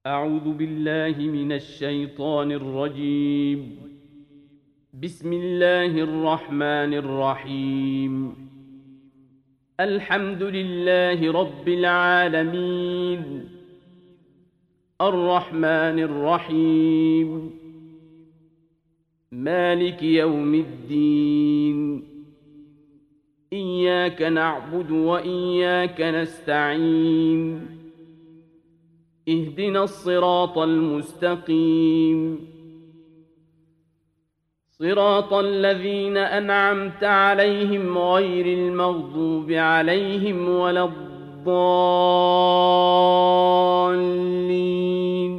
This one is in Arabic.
أعوذ بالله من الشيطان الرجيم. بسم الله الرحمن الرحيم. الحمد لله رب العالمين، الرحمن الرحيم، مالك يوم الدين. إياك نعبد وإياك نستعين. اهدنا الصراط المستقيم، صراط الذين أنعمت عليهم غير المغضوب عليهم ولا الضالين.